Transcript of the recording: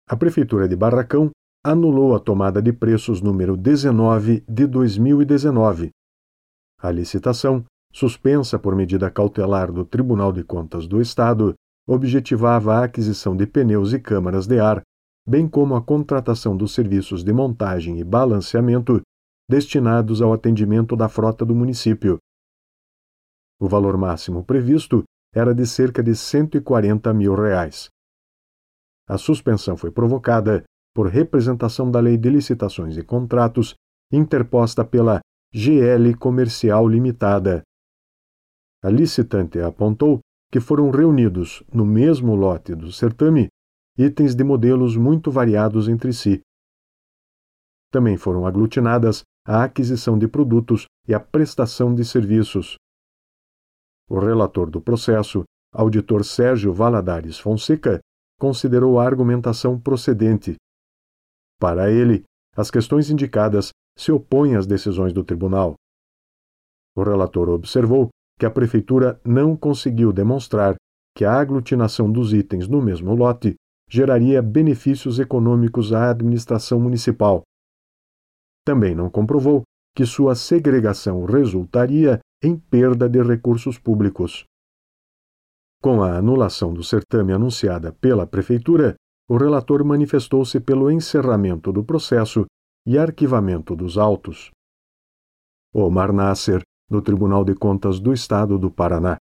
A Prefeitura de Barracão anulou a tomada de preços número 19 de 2019. A licitação, suspensa por medida cautelar do Tribunal de Contas do Estado, objetivava a aquisição de pneus e câmaras de ar, bem como a contratação dos serviços de montagem e balanceamento destinados ao atendimento da frota do município. O valor máximo previsto era de cerca de R$140 mil. A suspensão foi provocada por representação da Lei de Licitações e Contratos, interposta pela GL Comercial Limitada. A licitante apontou que foram reunidos, no mesmo lote do certame, itens de modelos muito variados entre si. Também foram aglutinadas a aquisição de produtos e a prestação de serviços. O relator do processo, auditor Sérgio Valadares Fonseca, considerou a argumentação procedente. Para ele, as questões indicadas se opõem às decisões do tribunal. O relator observou que a Prefeitura não conseguiu demonstrar que a aglutinação dos itens no mesmo lote geraria benefícios econômicos à administração municipal. Também não comprovou que sua segregação resultaria em perda de recursos públicos. Com a anulação do certame anunciada pela Prefeitura, o relator manifestou-se pelo encerramento do processo e arquivamento dos autos. Omar Nasser, do Tribunal de Contas do Estado do Paraná.